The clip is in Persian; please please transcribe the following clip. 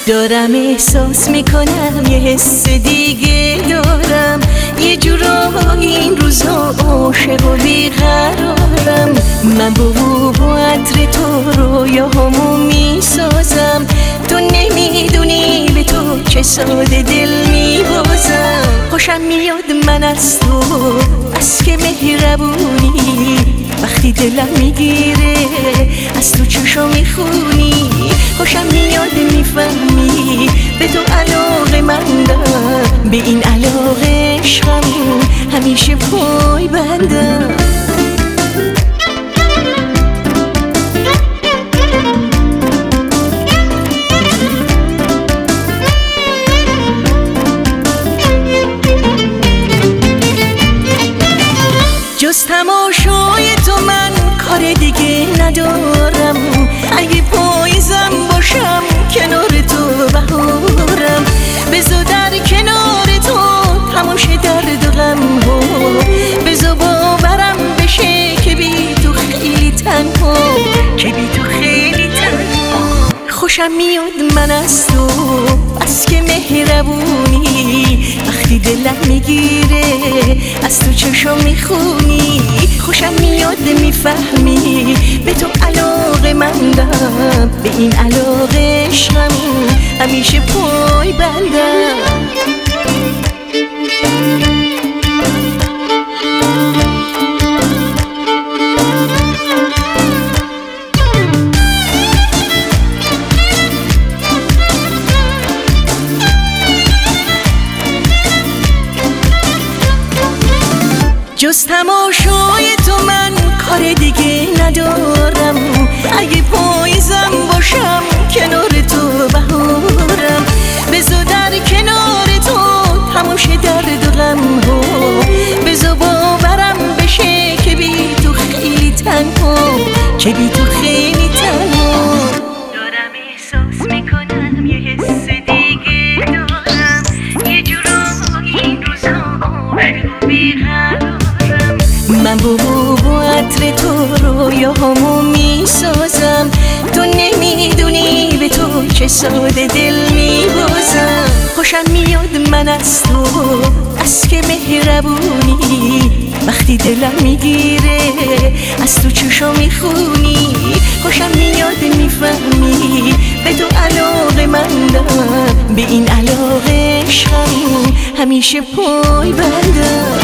دارم احساس میکنم یه حس دیگه دارم، یه جورایی این روزا عاشق و بیقرارم. من با عطر تو رویاهامو میسازم، تو نمیدونی به تو چه ساده دل میبازم. خوشم میاد من از تو، از که مهربونی، وقتی دلم میگیره از تو چشم میخونی. خوشم میاد میفهمی به تو علاقه مندم، به این علاقه عشقم همیشه پای بندم. جز تماشای تو من کار دیگه ندارم، اگه پاییزم باشم کنار تو بهارم. بزا در کنار تو تماشه درد و غم ها، بزا باورم بشه که بی تو خیلی تنها، که بی تو خیلی تنها. خوشم میاد من از تو، از که مهربونی، وقتی دلم میگیره از تو چشم میخونی. خوشم میاد میفهمی به تو علاقه مندم، به این علاقه عشقم همیشه پای بندم. جز تماشای تو من کار دیگه ندارم، اگه پاییزم باشم کنار تو بهارم. بزا در کنار تو تماشه درد و غم ها، بزا باورم بشه که بی تو خیلی تنها، که بی تو خیلی تنها. دارم احساس میکنم یه حس دیگه دارم، یه جورایی این روزا عاشق و بیقرارم. من با عطر تو رویاهامو میسازم، تو نمیدونی به تو چه ساده دل میبازم. خوشم میاد من از تو، از که مهربونی، وقتی دلم میگیره از تو چشم میخونی. خوشم میاد میفهمی به تو علاقه مندم، به این علاقه عشقم همیشه پای بندم.